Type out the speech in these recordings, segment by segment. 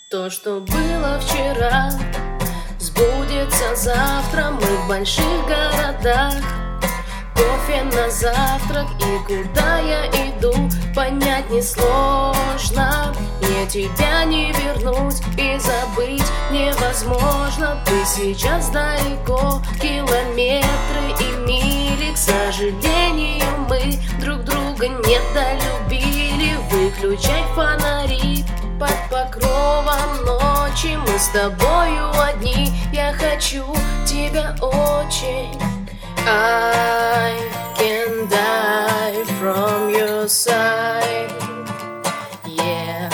То, что было вчера, сбудется завтра. Мы в больших городах, кофе на завтрак. И куда я иду, понять несложно. Мне тебя не вернуть и забыть невозможно. Ты сейчас далеко, километры и мили. К сожалению, мы друг друга недолюбили. Выключай фонари под покровом ночи. Мы с тобою одни, я хочу тебя очень. I can die from your side. Yeah,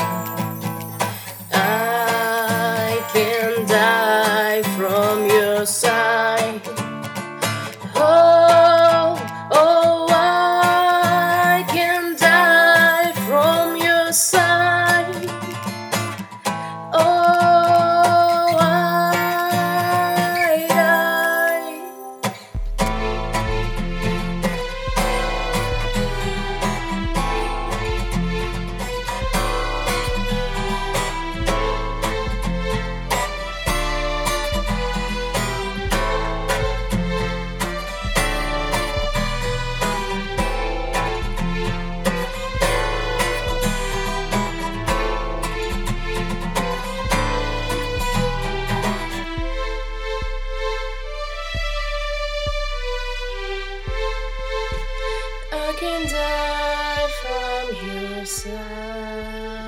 I can die from your side. Oh, oh, I can die from your side. Oh, I die. I can die from your side.